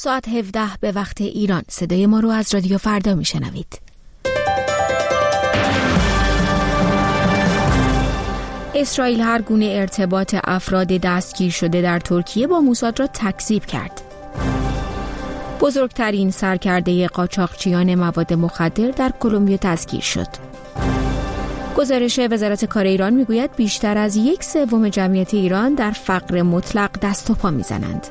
ساعت 17 به وقت ایران. صدای ما رو از رادیو فردا میشنوید. اسرائیل هر گونه ارتباط افراد دستگیر شده در ترکیه با موساد را تکذیب کرد. بزرگترین سرکرده قاچاقچیان مواد مخدر در کلمبیا دستگیر شد. گزارش وزارت کار ایران میگوید بیشتر از 1/3 جمعیت ایران در فقر مطلق دست و پا میزنند.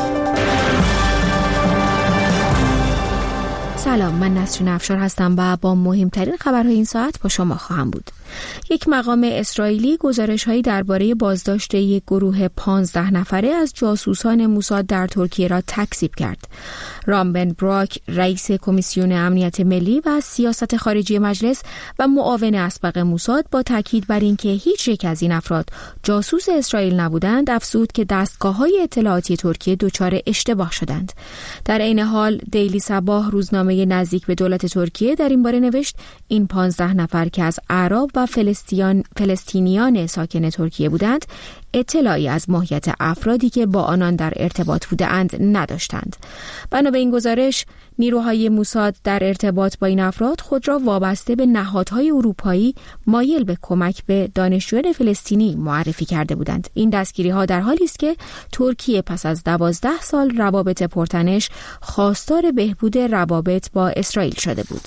سلام، من نسرین افشار هستم و با مهمترین خبرهای این ساعت با شما خواهم بود. یک مقام اسرائیلی گزارش‌هایی درباره بازداشت یک گروه 15 نفره از جاسوسان موساد در ترکیه را تکذیب کرد. رام بن براک، رئیس کمیسیون امنیت ملی و سیاست خارجی مجلس و معاون اسبق موساد، با تاکید بر اینکه هیچ یک از این افراد جاسوس اسرائیل نبودند، افزود که دستگاه‌های اطلاعاتی ترکیه دچار اشتباه شدند. در عین حال دیلی صباح، روزنامه نزدیک به دولت ترکیه، در این باره نوشت این 15 نفر که از اعراب و فلسطینیان ساکن ترکیه بودند، اطلاعی از ماهیت افرادی که با آنان در ارتباط بودند نداشتند. بنا به این گزارش، نیروهای موساد در ارتباط با این افراد خود را وابسته به نهادهای اروپایی مایل به کمک به دانشجویان فلسطینی معرفی کرده بودند. این دستگیری‌ها در حالی است که ترکیه پس از 12 سال روابط پرتنش خواستار بهبود روابط با اسرائیل شده بود.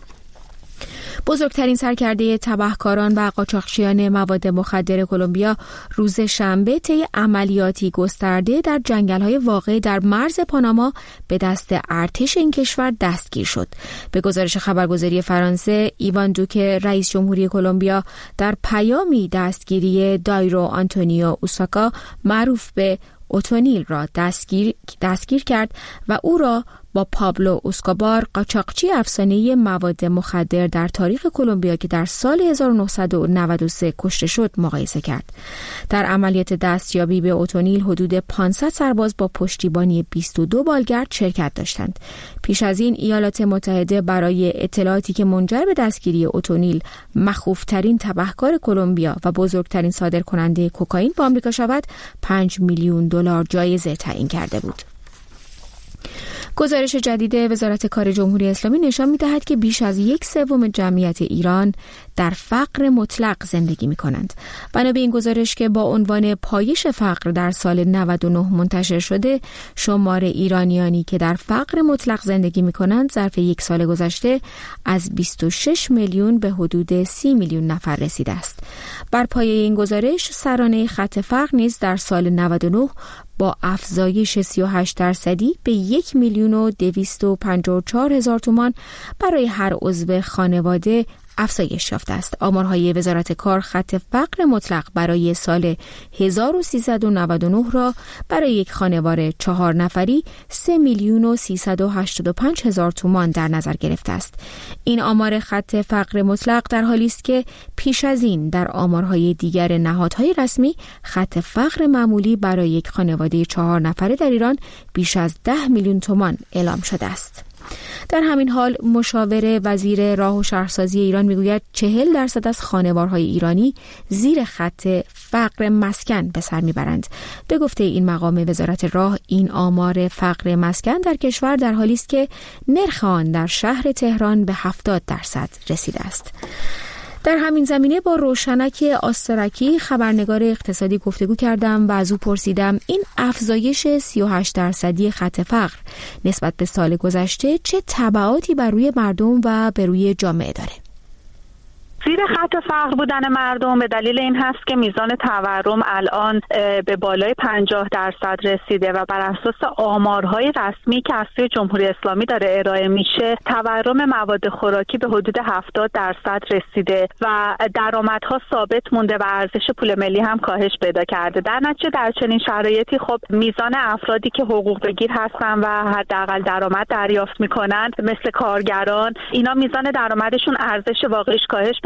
بزرگترین سرکرده تبهکاران و قاچاقچیان مواد مخدر کلمبیا روز شنبه طی عملیاتی گسترده در جنگل‌های واقع در مرز پاناما به دست ارتش این کشور دستگیر شد. به گزارش خبرگزاری فرانسه، ایوان دوکه، رئیس جمهوری کلمبیا، در پیامی دستگیری دایرو آنتونیو اوساکا معروف به اوتونیل را دستگیر کرد و او را با پابلو اسکوبار، قاچاقچی افسانه‌ای مواد مخدر در تاریخ کلمبیا که در سال 1993 کشته شد، مقایسه کرد. در عملیات دستیابی به اوتونیل حدود 500 سرباز با پشتیبانی 22 بالگرد شرکت داشتند. پیش از این ایالات متحده برای اطلاعاتی که منجر به دستگیری اوتونیل، مخوف‌ترین تبهکار کلمبیا و بزرگترین صادرکننده کوکائین به آمریکا شود، $5 میلیون جایزه تعیین کرده بود. گزارش جدید وزارت کار جمهوری اسلامی نشان می‌دهد که بیش از 1/3 جمعیت ایران در فقر مطلق زندگی می‌کنند. بنا به این گزارش که با عنوان پایش فقر در سال 99 منتشر شده، شمار ایرانیانی که در فقر مطلق زندگی می‌کنند ظرف یک سال گذشته از 26 میلیون به حدود 30 میلیون نفر رسیده است. بر پایه این گزارش، سرانه خط فقر نیز در سال 99 با افزایش 38% به 1,254,000 تومان برای هر عضو خانواده افزایش یافته است. آمارهای وزارت کار خط فقر مطلق برای سال 1399 را برای یک خانواده 4 نفری 3,385,000 تومان در نظر گرفته است. این آمار خط فقر مطلق در حالی است که پیش از این در آمارهای دیگر نهادهای رسمی خط فقر معمولی برای یک خانواده 4 نفره در ایران بیش از 10 میلیون تومان اعلام شده است. در همین حال، مشاور وزیر راه و شهرسازی ایران میگوید 40% از خانوارهای ایرانی زیر خط فقر مسکن به سر میبرند. به گفته این مقام وزارت راه، این آمار فقر مسکن در کشور در حالی است که نرخ آن در شهر تهران به 70% رسیده است. در همین زمینه با روشنک آسترکی، خبرنگار اقتصادی، گفتگو کردم و از او پرسیدم این افزایش 38% خط فقر نسبت به سال گذشته چه تبعاتی بر روی مردم و بر روی جامعه داره. زیر خط فقر بودن مردم به دلیل این هست که میزان تورم الان به بالای 50% رسیده و بر اساس آمارهای رسمی که از سوی جمهوری اسلامی داره ارائه میشه، تورم مواد خوراکی به حدود 70% رسیده و درآمدها ثابت مونده و ارزش پول ملی هم کاهش پیدا کرده. در نتیجه در چنین شرایطی خب میزان افرادی که حقوق بگیر هستن و حداقل درآمد دریافت میکنن، مثل کارگران، اینا میزان درآمدشون ارزش واقعیش کاهش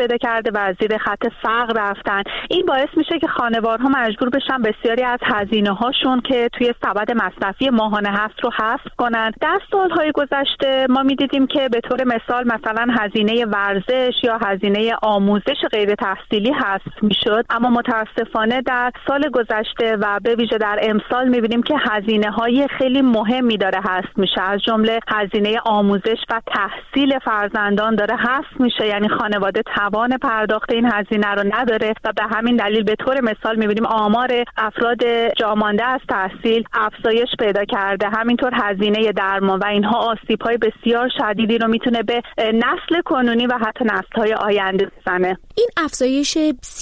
پیدا کرده و زیر خط فقر رفتن. این باعث میشه که خانوارها مجبور بشن بسیاری از هزینه‌هاشون که توی سبد مصرفی ماهانه هست رو حذف کنن. در سالهای گذشته ما می‌دیدیم که به طور مثال مثلا هزینه ورزش یا هزینه آموزش غیر تحصیلی حذف میشد، اما متاسفانه در سال گذشته و به ویژه در امسال می‌بینیم که هزینه‌های خیلی مهمی داره حذف میشه، از جمله هزینه آموزش و تحصیل فرزندان داره حذف میشه. یعنی خانواده توان پرداخت این هزینه رو نداره و به همین دلیل به طور مثال می‌بینیم آمار افراد جامانده از تحصیل افزایش پیدا کرده. همینطور هزینه درمان و اینها آسیب‌های بسیار شدیدی رو میتونه به نسل کنونی و حتی نسل‌های آینده بزنه. این افزایش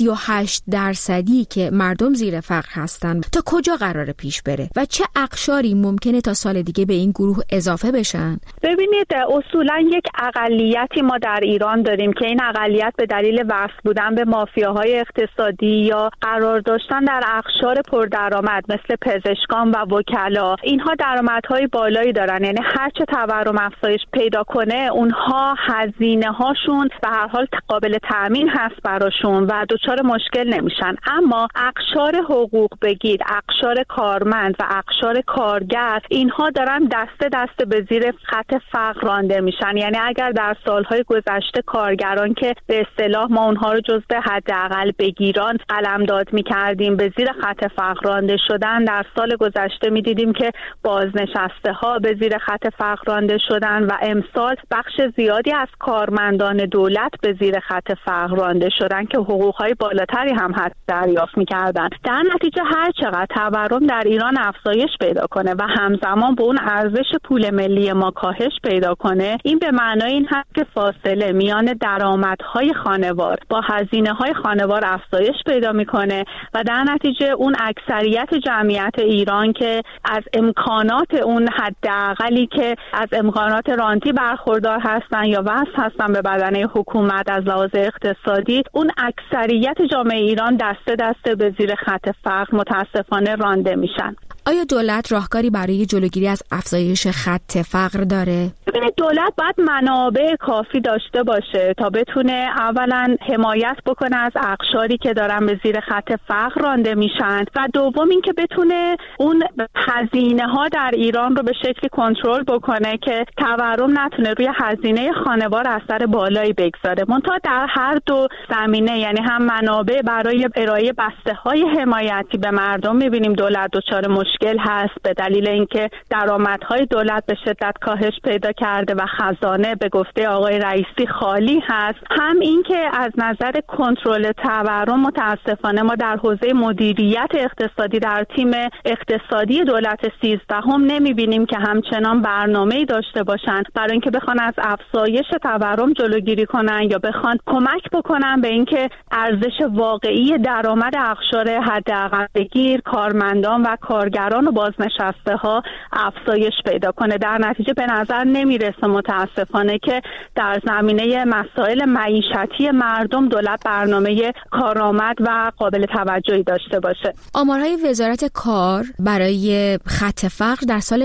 38% که مردم زیر فقر هستن تا کجا قراره پیش بره و چه اقشاری ممکنه تا سال دیگه به این گروه اضافه بشن؟ ببینید، اصولا یک اقلیتی ما در ایران داریم که این اقلیت به دلیل وصل بودن به مافیاهای اقتصادی یا قرار داشتن در اقشار پردرآمد مثل پزشکان و وکلا، اینها درآمدهای بالایی دارن. یعنی هرچه تورم افزایش پیدا کنه اونها هزینه هاشون به هر حال قابل تأمین هست براشون و دچار مشکل نمیشن. اما اقشار حقوق بگیر، اقشار کارمند و اقشار کارگر، اینها دارن دسته دسته به زیر خط فقر رانده میشن. یعنی اگر در سالهای گذشته کارگران که به اصطلاح ما اونها رو جزو حداقل بگیران قلمداد میکردیم به زیر خط فقر رانده شدن، در سال گذشته میدیدیم که بازنشسته ها به زیر خط فقر رانده شدن و امسال بخش زیادی از کارمندان دولت به زیر خط فقر رانده شدن که حقوقهای بالاتری هم حتی دریافت میکردن. در نتیجه هر چقدر تورم در ایران افزایش پیدا کنه و همزمان به اون ارزش پول ملی ما کاهش پیدا کنه، این به معنای این هست که فاصله میان درآمدهای خانوار با هزینه‌های خانوار افزایش پیدا میکنه و در نتیجه اون اکثریت جمعیت ایران که از امکانات اون حداقلی که از امکانات رانتی برخوردار هستن یا وصل هستن به بدنه حکومت از لحاظ اقتصادی، اون اکثریت جامعه ایران دسته دسته به زیر خط فقر متاسفانه رانده میشن. آیا دولت راهکاری برای جلوگیری از افزایش خط فقر داره؟ دولت باید منابع کافی داشته باشه تا بتونه اولا حمایت بکنه از اقشاری که دارن به زیر خط فقر رانده میشن و دوم اینکه بتونه اون هزینه ها در ایران رو به شکلی کنترل بکنه که تورم نتونه روی هزینه خانوار اثر بالایی بگذاره. منتها در هر دو زمینه، یعنی هم منابع برای ارائه بسته های حمایتی به مردم، میبینیم دولت دچار مشکل هست به دلیل اینکه درآمدهای دولت به شدت کاهش پیدا کرده و خزانه به گفته آقای رئیسی خالی هست. هم این که از نظر کنترل تورم متاسفانه ما در حوزه مدیریت اقتصادی در تیم اقتصادی دولت 13 نمیبینیم که همچنان برنامه‌ای داشته باشن برای اینکه بخوان از افزایش تورم جلوگیری کنن یا بخوان کمک بکنن به اینکه ارزش واقعی درآمد اقشار حداقل بگیر، کارمندان و کارگران و بازنشسته ها افزایش پیدا کنه. در نتیجه به نظر نمیرسه متاسفانه که در زمینه مسائل معیشتی مردم دولت برنامه کارآمد و قابل توجهی داشته باشه. آمارهای وزارت کار برای خط فقر در سال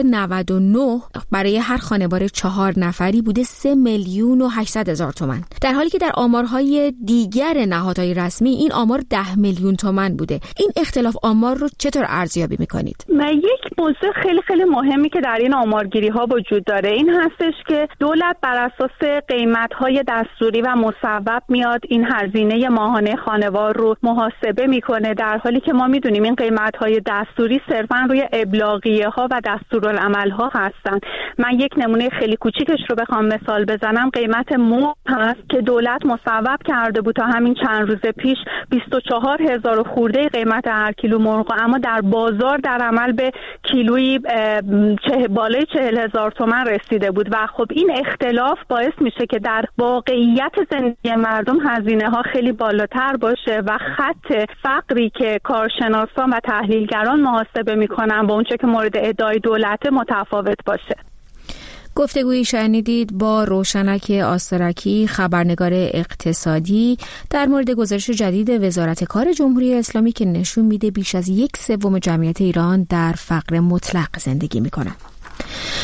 99 برای هر خانوار 4 نفری بوده 3,800,000 تومان، در حالی که در آمارهای دیگر نهادهای رسمی این آمار 10 میلیون تومان بوده. این اختلاف آمار رو چطور ارزیابی میکنید؟ یک موضوع خیلی خیلی مهمی که در این آمارگیری ها وجود داره این هستش که دولت بر اساس قیمت‌های دستوری و مصوب میاد این هزینه ماهانه خانوار رو محاسبه میکنه، در حالی که ما میدونیم این قیمت‌های دستوری صرفاً روی ابلاغیه ها و دستورالعمل ها هستن. من یک نمونه خیلی کوچیکش رو بخوام مثال بزنم، قیمت مرغ هست که دولت مصوب کرده بود تا همین چند روز پیش 24,000 خورده قیمت هر کیلو مرغ، اما در بازار در عمل به کیلویی بالای 40,000 تومان رسیده بود و خب این اختلاف باعث میشه که در واقعیت زندگی مردم هزینه ها خیلی بالاتر باشه و خط فقری که کارشناسان و تحلیلگران محاسبه میکنن با اونچه که مورد ادعای دولت متفاوت باشه. گفتگویی شنیدید با روشنک آسترکی، خبرنگار اقتصادی، در مورد گزارش جدید وزارت کار جمهوری اسلامی که نشون میده بیش از 1/3 جمعیت ایران در فقر مطلق زندگی میکنن.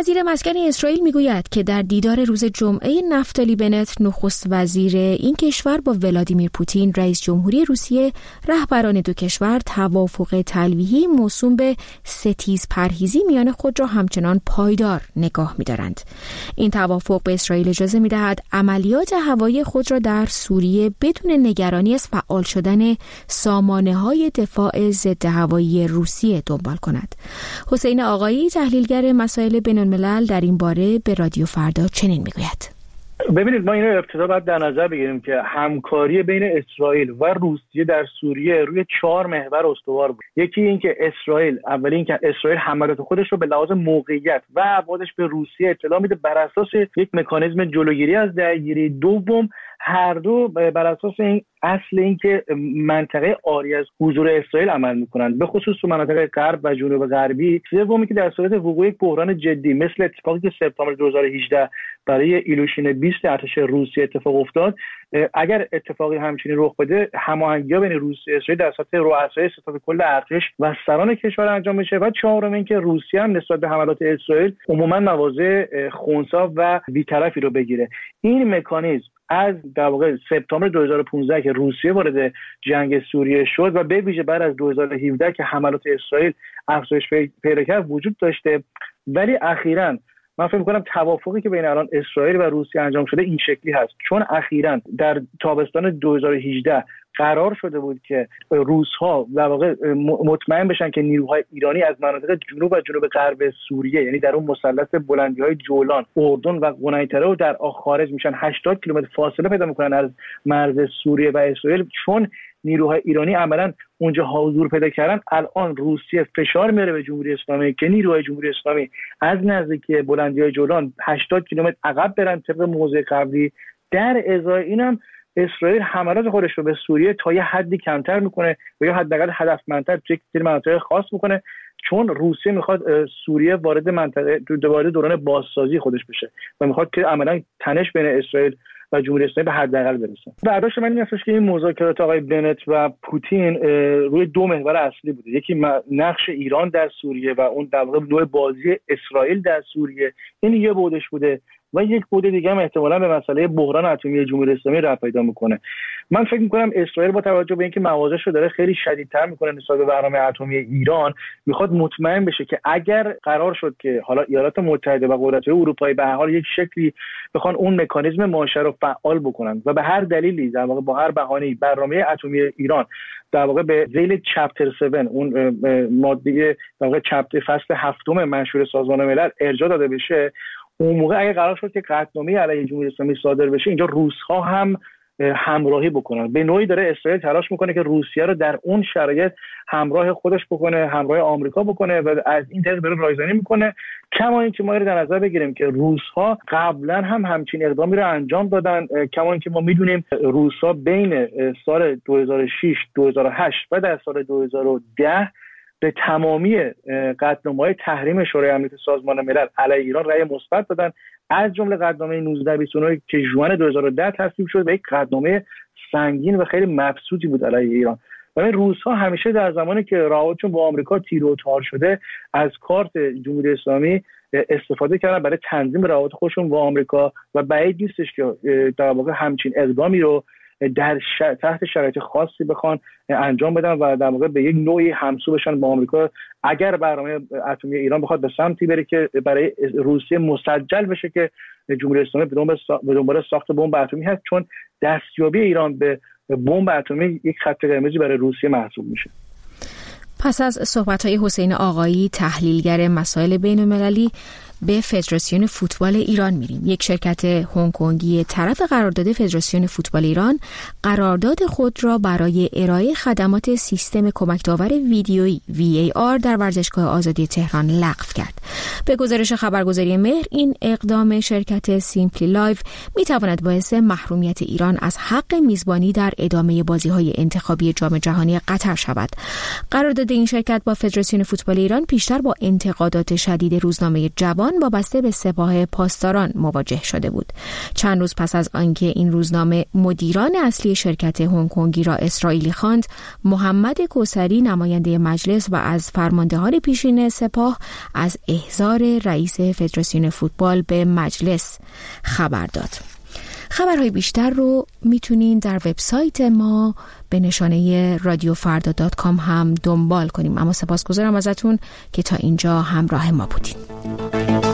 وزیر مسکن اسرائیل میگوید که در دیدار روز جمعه نفتالی بنت نخست وزیر این کشور با ولادیمیر پوتین رئیس جمهوری روسیه رهبران دو کشور توافق تلویحی موسوم به ستیز پرهیزی میان خود را همچنان پایدار نگاه می‌دارند. این توافق به اسرائیل اجازه می‌دهد عملیات هوایی خود را در سوریه بدون نگرانی از فعال شدن سامانه‌های دفاع ضد هوایی روسیه دنبال کند. حسین آقایی تحلیلگر مسائل بین‌الملل در این باره به رادیو فردا چنین میگوید: ببینید، ما اینو ابتدا باید در نظر بگیریم که همکاری بین اسرائیل و روسیه در سوریه روی 4 محور استوار بود. یکی این که اسرائیل حملات خودش رو به لحاظ موقعیت و ابعادش به روسیه اطلاع میده بر اساس یک مکانیزم جلوگیری از درگیری. دوم، هر دو بر اساس این اصل این که منطقه عاری از حضور اسرائیل عمل میکنند، به خصوص تو مناطق غرب و جنوب غربی. سومی که در صورت وقوع یک بحران جدی مثل اتفاقی که سپتامبر 2018 برای ایلوشین 20 ارتش روسیه اتفاق افتاد، اگر اتفاقی همچنین رخ بده، هماهنگی بین روسیه و اسرائیل در سطح رؤسای ستاد کل ارتش و سران کشور انجام بشه. و چهارم این که روسیه هم نسبت به حملات اسرائیل عموما مواضع خنثی و بی‌طرفی رو بگیره. این مکانیزم از در واقع سپتامبر 2015 که روسیه وارد جنگ سوریه شد و به ویژه بعد از 2017 که حملات اسرائیل افزایش پیدا کرد وجود داشته. ولی اخیراً من فکر می‌کنم توافقی که بین الان اسرائیل و روسیه انجام شده این شکلی هست، چون اخیراً در تابستان 2018 قرار شده بود که روس‌ها در واقع مطمئن بشن که نیروهای ایرانی از مناطق جنوب و جنوب غرب سوریه، یعنی در اون مثلث بلندی‌های جولان، اردن و قنیطره و در خارج میشن 80 کیلومتر فاصله پیدا میکنن از مرز سوریه و اسرائیل. چون نیروهای ایرانی عملاً اونجا حضور پیدا کردن، الان روسیه فشار میاره به جمهوری اسلامی که نیروهای جمهوری اسلامی از نزدیکی بلندی‌های جولان 80 کیلومتر عقب برن طبق موضع قبلی. در ازای اینم اسرائیل حملات خودش رو به سوریه تا یه حدی کمتر میکنه و یا حداقل هدفمندتر توی یک مناطق خاص میکنه، چون روسیه میخواد سوریه وارد منطقه دوباره دوران بازسازی خودش بشه و میخواد که عملاً تنش بین اسرائیل و جمهوری اسلامی به حداقل برسه. برداشت من این هستش که این مذاکرات آقای بنت و پوتین روی 2 محور اصلی بوده. یکی نقش ایران در سوریه و اون در واقع نوع بازی اسرائیل در سوریه، این یه بودش بوده، و یک بود دیگه هم احتمالاً به مسئله بحران اتمی جمهوری اسلامی ربط پیدا میکنه. من فکر میکنم اسرائیل با توجه به اینکه موازش رو داره خیلی شدیدتر میکنه نسبت به برنامه اتمی ایران، میخواد مطمئن بشه که اگر قرار شد که حالا ایالات متحده و قدرت‌های اروپایی به هر حال یک شکلی بخوان اون مکانیزم ماشه رو فعال بکنن و به هر دلیلی در واقع با هر بهانه‌ای برنامه اتمی ایران در واقع به ذیل چپتر 7 اون ماده در واقع چپتر فصل 7 منشور سازمان ملل ارجاع داده بشه، اون موقع اگه قرار شد که قطعنامه علیه جمهوری اسلامی صادر بشه، اینجا روس‌ها هم همراهی بکنن. به نوعی داره اسرائیل تلاش میکنه که روسیه رو در اون شرایط همراه خودش بکنه، همراه آمریکا بکنه و از این طریق داره رایزنی میکنه. کما اینکه ما رو در نظر بگیریم که روس‌ها قبلا هم همچین اقدامی رو انجام دادن. کما اینکه ما میدونیم روس‌ها بین سال 2006 2008 و در سال 2010 به تمامی قطعنامه‌های تحریم شورای امنیت سازمان ملل علیه ایران رأی مثبت دادن، از جمله قطعنامه 1929 که ژوئن 2010 تصویب شد و یک قطعنامه سنگین و خیلی مبسوطی بود علیه ایران. و این روس‌ها همیشه در زمانی که روابطشون با آمریکا تیر و تار شده از کارت جمهوری اسلامی استفاده کردن برای تنظیم روابط خودشون با آمریکا و بعید نیستش که در واقع همچین اقدامی رو تحت شرایط خاصی بخوان انجام بدن و در واقع به یک نوعی همسو بشن با آمریکا اگر برنامه اتمی ایران بخواد به سمتی بره که برای روسیه مسجل بشه که جمهوری اسلامی به دنبال ساخت بمب اتمی هست، چون دستیابی ایران به بمب اتمی یک خط قرمزی برای روسیه محسوب میشه. پس از صحبت‌های حسین آقایی تحلیلگر مسائل بین‌المللی به فدراسیون فوتبال ایران میریم. یک شرکت هنگ‌کنگی طرف قرارداد فدراسیون فوتبال ایران قرارداد خود را برای ارائه خدمات سیستم کمک داور ویدیویی VAR در ورزشگاه آزادی تهران لغو کرد. به گزارش خبرگزاری مهر، این اقدام شرکت سیمپلی لایو میتواند باعث محرومیت ایران از حق میزبانی در ادامه بازی‌های انتخابی جام جهانی قطر شود. قرارداد این شرکت با فدراسیون فوتبال ایران پیشتر با انتقادات شدید روزنامه جوان زمان وابسته به سپاه پاسداران مواجه شده بود. چند روز پس از آنکه این روزنامه مدیران اصلی شرکت هنگ کنگی را اسرائیلی خواند، محمد کوثری نماینده مجلس و از فرماندهان پیشین سپاه از احضار رئیس فدراسیون فوتبال به مجلس خبر داد. خبرهای بیشتر رو میتونین در وبسایت ما به نشانه radiofarda.com هم دنبال کنیم. اما سپاسگزارم ازتون که تا اینجا همراه ما بودین.